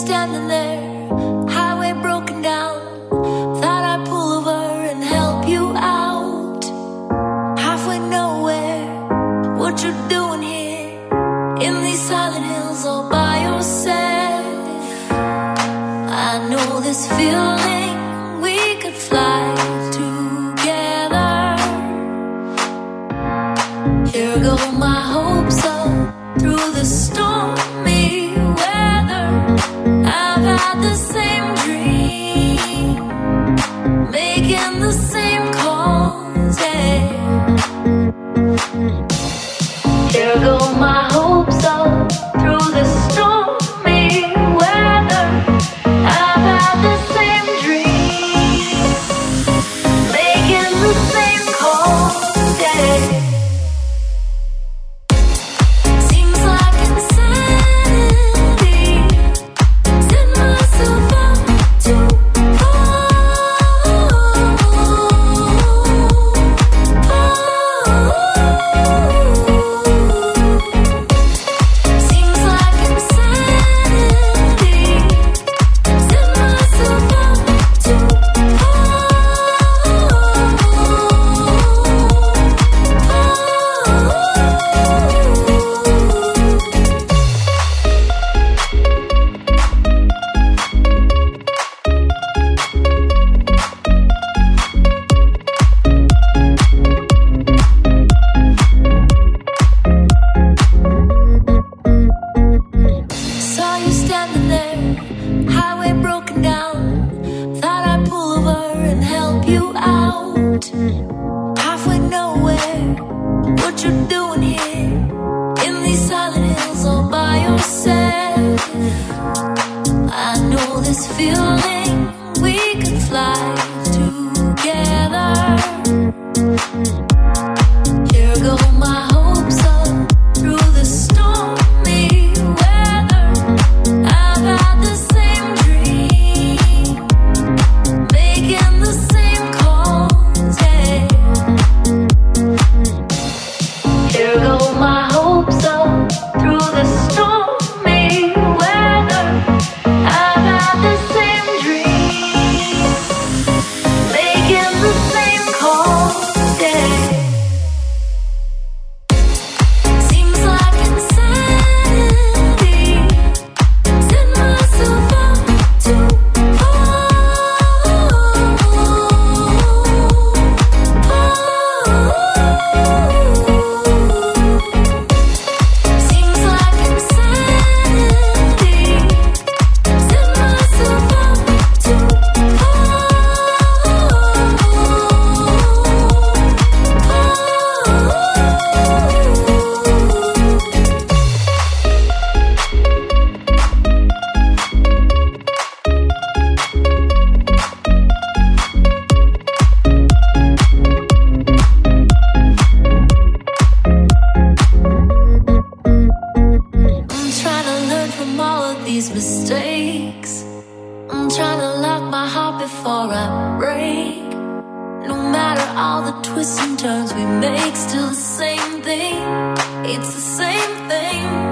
standing there, highway broken down. Thought I'd pull over and help you out. Halfway nowhere, what you doing here? In these silent hills all by yourself. I know this feeling, we could fly together. Here go my hopes up through the stormy weather. I've had the same dream, making the same calls, yeah. Here go my hopes up through the stormy weather. I've had the same dream, making the same calls, yeah. Seems like insanity, set myself up to Seems like insanity, set myself up to Saw you standing there, highway broken down. Thought I'd pull over and help you out. Halfway nowhere, what you doing here? In these silent hills all by yourself. I know this feeling, we could fly together. Here go my hopes up through the stormy weather. I've had the same dream, making the same calls, yeah. Here go my hopes up through the stormy weather. I've had the same dream, making the same calls, yeah. Seems like insanity, set myself up to Seems like insanity, set myself up to I'm trying to learn from all of these mistakes. I'm trying to lock my heart before I break. No matter all the twists and turns we make, still the same thing. It's the same thing.